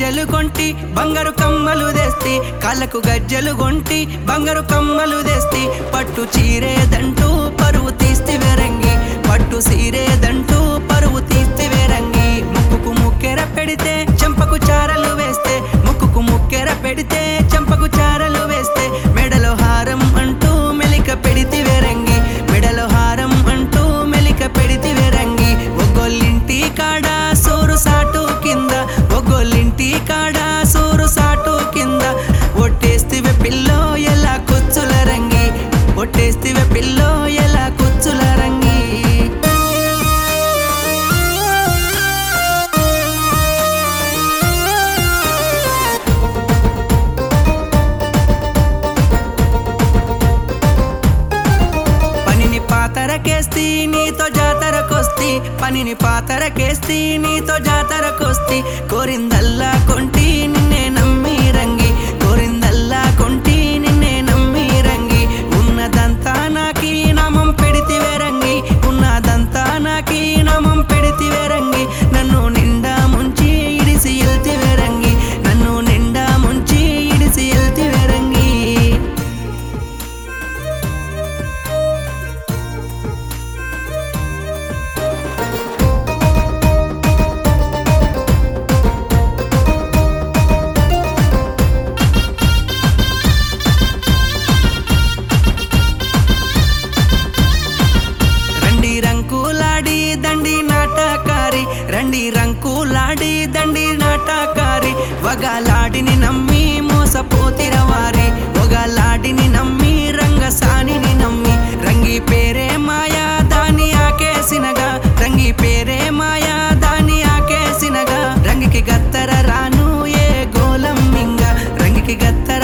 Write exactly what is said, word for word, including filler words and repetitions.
గజ్జలు కొంటి బంగారు కమ్మలు తెస్తి కాళ్ళకు గజ్జలు కొంటి బంగారు కమ్మలు తెస్తి పట్టు చీరేదంటూ పరువు తీస్తివే రంగి పట్టు సీరేదంటూ పరువు తీస్తివే రంగి ముక్కుకు ముక్కెర పెడితే చెంపకు చారలు వేస్తే ముక్కుకు ముక్కెర పెడితే చెంపకు చారలు వేస్తే మెడలో హారం అంటూ మెలిక పెడితివే రంగి మెడలో హారం అంటూ మెలిక పెడితివే రంగి ఒగ్గొల్లింటి కాడ సోరు సాటు కింద ఒగ్గొల్లింటి కాడ సోరు సాటు కింద ఒట్టేస్తివే పిల్లో ఎలా కుచ్చుల రంగి ఒట్టేస్తివే పిల్లో ఎలా కుచ్చుల రంగి పనిని పాతరకేస్తి నీతో జాతరకొస్తి పనిని పాతరకేస్తి నీతో జాతరకొస్తి కోరిందల్లా కొంటి నిన్నే నమ్మి రంగి కోరిందల్లా కొంటి నిన్నే నమ్మి రంగి ఉన్నదంతా నాకి నామం పెడితివే రంగి ఉన్నదంతా నాకి నామం పెడితివే రంగి నన్ను నిండా ముంచి ఇడిసి ఎల్తివే రంగి నన్ను నిండా ముంచి ఇడిసి ఎల్తివే రంగి రండి రంకులాడి దండి నాటకారి రండి రంకులాడి దండి నాటకారి వగలాడిని నమ్మి మోసపోతిరవారి వగలాడిని నమ్మి రంగసానిని నమ్మి రంగి పేరే మాయా దాని ఆకేసినగా రంగి పేరే మాయా దాని ఆకేసినగా రంగికి గత్తర రాను ఏ గోలం మింగ రంగికి గత్తర